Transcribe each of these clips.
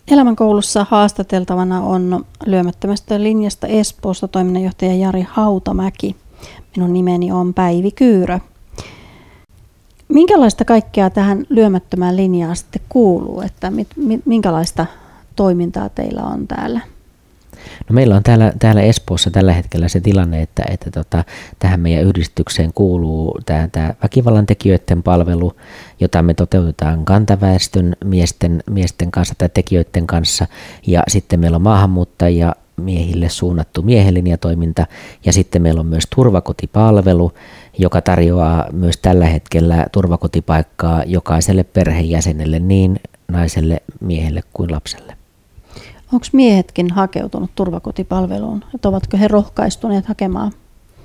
Elämänkoulussa haastateltavana on Lyömättömästä linjasta Espoosta toiminnanjohtaja Jari Hautamäki. Minun nimeni on Päivi Kyyrö. Minkälaista kaikkea tähän lyömättömään linjaan sitten kuuluu, että minkälaista toimintaa teillä on täällä? No meillä on täällä Espoossa tällä hetkellä se tilanne, että tähän meidän yhdistykseen kuuluu tämä väkivallantekijöiden palvelu, jota me toteutetaan kantaväestön miesten kanssa tai tekijöiden kanssa. Ja sitten meillä on maahanmuuttajia miehille suunnattu miehelinjatoiminta ja sitten meillä on myös turvakotipalvelu, joka tarjoaa myös tällä hetkellä turvakotipaikkaa jokaiselle perheenjäsenelle, niin naiselle, miehelle kuin lapselle. Onko miehetkin hakeutunut turvakotipalveluun? Että ovatko he rohkaistuneet hakemaan?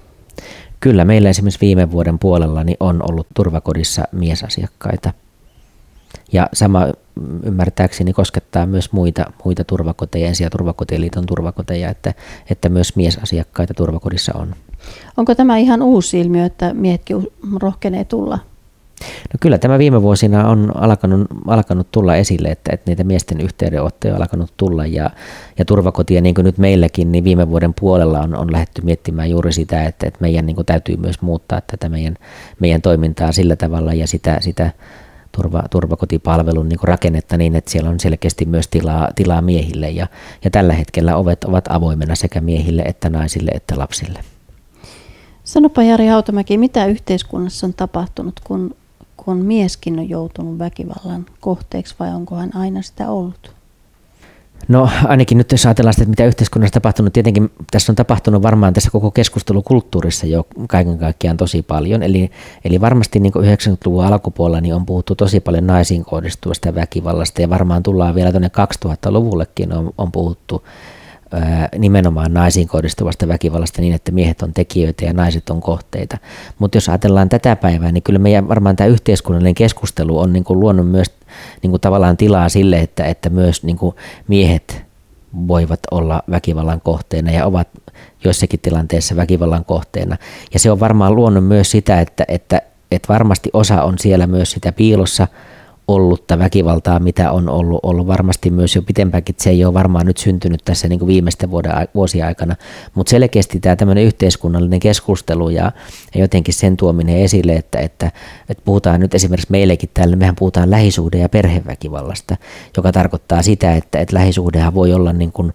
Kyllä, meillä esimerkiksi viime vuoden puolella niin on ollut turvakodissa miesasiakkaita. Ja sama ymmärtääkseni koskettaa myös muita turvakoteja, Ensi- ja turvakotien liiton turvakoteja, että myös miesasiakkaita turvakodissa on. Onko tämä ihan uusi ilmiö, että miehetkin rohkenee tulla? No kyllä tämä viime vuosina on alkanut tulla esille, että niitä miesten yhteydenottoja on alkanut tulla ja turvakotia niin kuin nyt meilläkin, niin viime vuoden puolella on lähdetty miettimään juuri sitä, että meidän niin kuin täytyy myös muuttaa tätä meidän toimintaa sillä tavalla ja sitä turvakotipalvelun niin kuin rakennetta niin, että siellä on selkeästi myös tilaa miehille ja tällä hetkellä ovet ovat avoimena sekä miehille että naisille että lapsille. Sanopa Jari Hautamäki, mitä yhteiskunnassa on tapahtunut, kun mieskin on joutunut väkivallan kohteeksi vai onko hän aina sitä ollut? No ainakin nyt jos ajatellaan sitä, että mitä yhteiskunnassa on tapahtunut, tietenkin tässä on tapahtunut varmaan tässä koko keskustelukulttuurissa jo kaiken kaikkiaan tosi paljon. Eli varmasti niin kuin 90-luvun alkupuolella niin on puhuttu tosi paljon naisiin kohdistuvasta väkivallasta ja varmaan tullaan vielä tuonne 2000-luvullekin on puhuttu nimenomaan naisiin kohdistuvasta väkivallasta niin, että miehet on tekijöitä ja naiset on kohteita. Mutta jos ajatellaan tätä päivää, niin kyllä meidän varmaan tämä yhteiskunnallinen keskustelu on niin kuin luonut myös niin kuin tavallaan tilaa sille, että myös niin kuin miehet voivat olla väkivallan kohteena ja ovat joissakin tilanteissa väkivallan kohteena. Ja se on varmaan luonut myös sitä, että varmasti osa on siellä myös sitä piilossa ollutta väkivaltaa, mitä on ollut varmasti myös jo pitempäänkin, että se ei ole varmaan nyt syntynyt tässä niin kuin viimeisten vuosien aikana, mutta selkeästi tämä tämmöinen yhteiskunnallinen keskustelu ja jotenkin sen tuominen esille, että puhutaan nyt esimerkiksi meillekin täällä, mehän puhutaan lähisuhde- ja perheväkivallasta, joka tarkoittaa sitä, että lähisuhdehan voi olla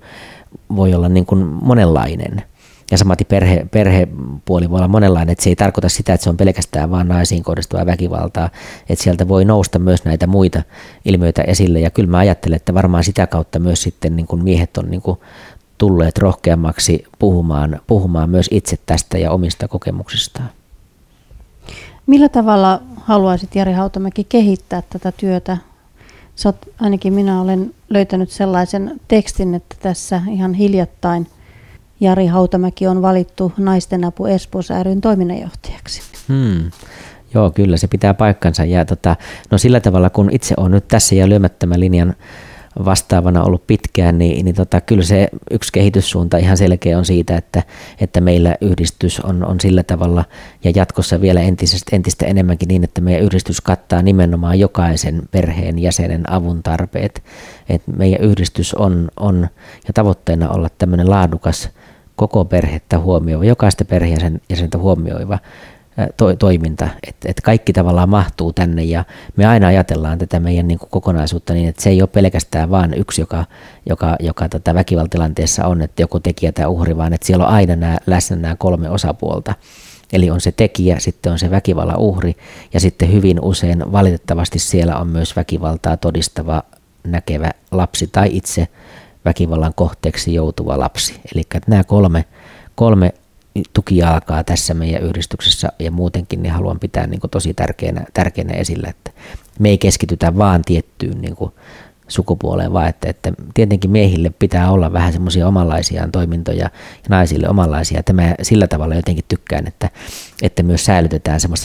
niin kuin monenlainen. Ja samaten perhepuoli voi olla monenlainen, että se ei tarkoita sitä, että se on pelkästään vain naisiin kohdistuvaa väkivaltaa, että sieltä voi nousta myös näitä muita ilmiöitä esille. Ja kyllä mä ajattelen, että varmaan sitä kautta myös sitten niin kuin miehet on niin kuin tulleet rohkeammaksi puhumaan myös itse tästä ja omista kokemuksistaan. Millä tavalla haluaisit, Jari Hautamäki, kehittää tätä työtä? Ainakin minä olen löytänyt sellaisen tekstin, että tässä ihan hiljattain Jari Hautamäki on valittu Naisten apu Espoossa ry:n toiminnanjohtajaksi. Joo, kyllä se pitää paikkansa. Ja no sillä tavalla, kun itse olen nyt tässä ja Lyömättömän linjan vastaavana ollut pitkään, niin kyllä se yksi kehityssuunta ihan selkeä on siitä, että meillä yhdistys on sillä tavalla ja jatkossa vielä entistä enemmänkin niin, että meidän yhdistys kattaa nimenomaan jokaisen perheen jäsenen avun tarpeet. Et meidän yhdistys on ja tavoitteena olla tämmöinen laadukas koko perhettä huomioiva, jokaista perheenjäsentä huomioiva toiminta, että kaikki tavallaan mahtuu tänne ja me aina ajatellaan tätä meidän niin kuin kokonaisuutta niin, että se ei ole pelkästään vaan yksi, joka väkivaltilanteessa on, että joku tekijä tai uhri, vaan että siellä on aina läsnä nämä kolme osapuolta. Eli on se tekijä, sitten on se väkivallan uhri ja sitten hyvin usein valitettavasti siellä on myös väkivaltaa todistava näkevä lapsi tai itse väkivallan kohteeksi joutuva lapsi. Eli nämä kolme tukijalkaa tässä meidän yhdistyksessä ja muutenkin niin haluan pitää niin kuin tosi tärkeänä esillä, että me ei keskitytä vaan tiettyyn niin kuin sukupuoleen, vaan että tietenkin miehille pitää olla vähän semmoisia omanlaisiaan toimintoja ja naisille omanlaisia. Että mä sillä tavalla jotenkin tykkään, että myös säilytetään semmoista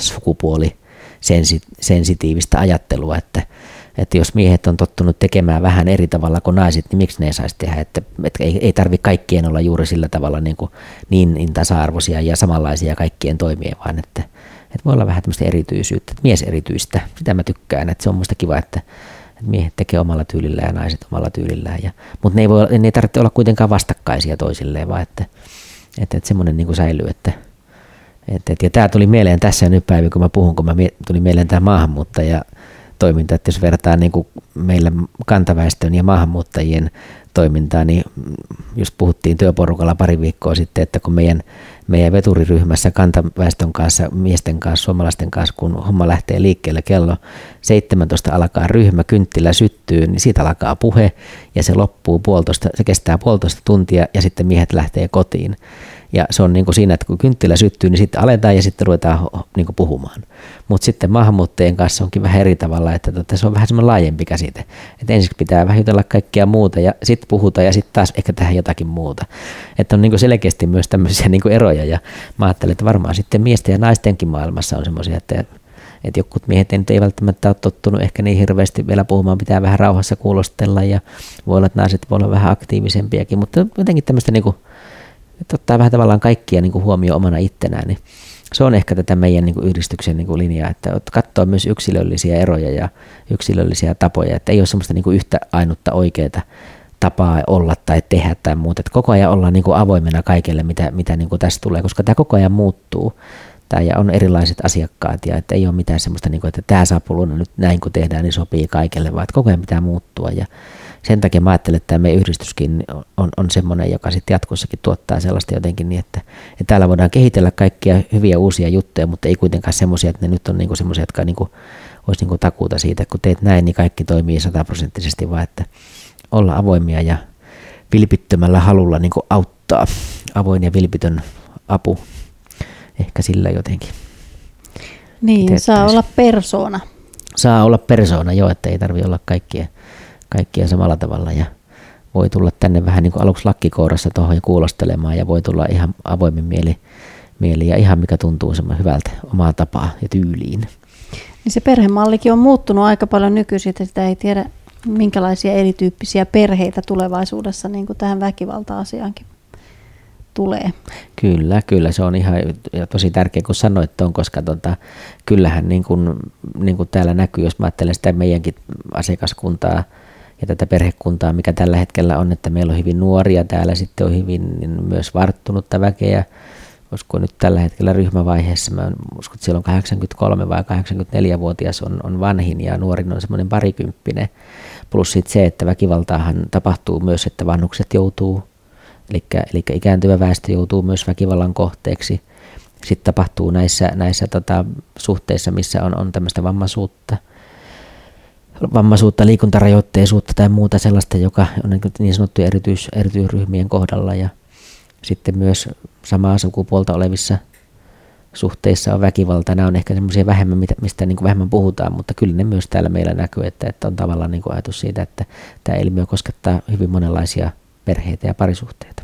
sukupuolisensitiivistä ajattelua, että jos miehet on tottunut tekemään vähän eri tavalla kuin naiset, niin miksi ne ei saisi tehdä, että ei tarvitse kaikkien olla juuri sillä tavalla niin tasa-arvoisia ja samanlaisia kaikkien toimien, vaan että voi olla vähän tämmöistä erityisyyttä, mieserityistä, sitä mä tykkään, että se on musta kiva, että Miehet tekee omalla tyylillään ja naiset omalla tyylillään. Mutta ne ei tarvitse olla kuitenkaan vastakkaisia toisilleen, vaan että semmoinen niin kuin säilyy. Ja tämä tuli mieleen tässä ja nyt päivä, kun mä puhun, tuli mieleen tämä maahanmuuttajatoiminta, että jos vertaa niin kuin meillä kantaväestön ja maahanmuuttajien toimintaa, niin just puhuttiin työporukalla pari viikkoa sitten, että kun meidän veturiryhmässä kantaväestön kanssa, miesten kanssa, suomalaisten kanssa, kun homma lähtee liikkeelle kello 17 alkaa ryhmä, kynttilä syttyy, niin siitä alkaa puhe ja se kestää 1,5 tuntia ja sitten miehet lähtee kotiin. Ja se on niin kuin siinä, että kun kynttilä syttyy, niin sitten aletaan ja sitten ruvetaan niin kuin puhumaan. Mutta sitten maahanmuuttajien kanssa onkin vähän eri tavalla, että se on vähän semmoinen laajempi käsite. Että ensiksi pitää vähän jutella kaikkea muuta ja sitten puhutaan ja sitten taas ehkä tehdä jotakin muuta. Että on niin kuin selkeästi myös tämmöisiä niin kuin eroja ja mä ajattelen, että varmaan sitten miesten ja naistenkin maailmassa on semmoisia, että jotkut miehet ei välttämättä ole tottunut ehkä niin hirveästi vielä puhumaan, pitää vähän rauhassa kuulostella ja voi olla, että naiset voi olla vähän aktiivisempiakin, mutta jotenkin tämmöistä niin kuin että ottaa vähän tavallaan kaikkia niin kuin huomioon omana ittenään, niin se on ehkä tätä meidän niin kuin yhdistyksen niin kuin linjaa, että katsoo myös yksilöllisiä eroja ja yksilöllisiä tapoja, että ei ole semmoista niin kuin yhtä ainutta oikeaa tapaa olla tai tehdä tai muuta, että koko ajan ollaan niin kuin avoimena kaikille, mitä niin kuin tässä tulee, koska tämä koko ajan muuttuu ja on erilaiset asiakkaat ja että ei ole mitään semmoista, niin kuin, että tämä saapuluna nyt näin kun tehdään, niin sopii kaikille, vaan että koko ajan pitää muuttua ja sen takia mä ajattelen, että tämä meidän yhdistyskin on semmoinen, joka sitten jatkossakin tuottaa sellaista jotenkin niin, että täällä voidaan kehitellä kaikkia hyviä uusia juttuja, mutta ei kuitenkaan semmoisia, että ne nyt on niinku semmoisia, jotka niinku, olisi niinku takuuta siitä, että kun teet näin, niin kaikki toimii 100%, vaan että olla avoimia ja vilpittömällä halulla niinku auttaa. Avoin ja vilpitön apu, ehkä sillä jotenkin. Niin, saa olla persoona. Saa olla persoona, joo, että ei tarvitse olla kaikkia samalla tavalla ja voi tulla tänne vähän niin kuin aluksi lakkikourassa tuohon ja kuulostelemaan ja voi tulla ihan avoimin mieli ja ihan mikä tuntuu semmoinen hyvältä omaa tapaa ja tyyliin. Niin se perhemallikin on muuttunut aika paljon nykyisin, että sitä ei tiedä minkälaisia erityyppisiä perheitä tulevaisuudessa niin kuin tähän väkivalta-asiaankin tulee. Kyllä se on ihan ja tosi tärkeä kun sanoit tuon, koska kyllähän niin kuin täällä näkyy, jos mä ajattelen sitä meidänkin asiakaskuntaa ja tätä perhekuntaa, mikä tällä hetkellä on, että meillä on hyvin nuoria täällä, sitten on hyvin myös varttunutta väkeä. Olisiko nyt tällä hetkellä ryhmävaiheessa, mä uskon, että siellä on 83 vai 84-vuotias on vanhin ja nuorin on semmoinen parikymppinen. Plus sitten se, että väkivaltaahan tapahtuu myös, että vanhukset joutuu, eli ikääntyvä väestö joutuu myös väkivallan kohteeksi. Sitten tapahtuu näissä suhteissa, missä on tämmöistä vammaisuutta, liikuntarajoitteisuutta tai muuta sellaista, joka on niin sanottuja erityisryhmien kohdalla. Ja sitten myös samaa sukupuolta olevissa suhteissa on väkivalta. Nämä on ehkä semmoisia vähemmän, mistä niin kuin vähemmän puhutaan, mutta kyllä ne myös täällä meillä näkyy, että on tavallaan niin kuin ajatus siitä, että tämä ilmiö koskettaa hyvin monenlaisia perheitä ja parisuhteita.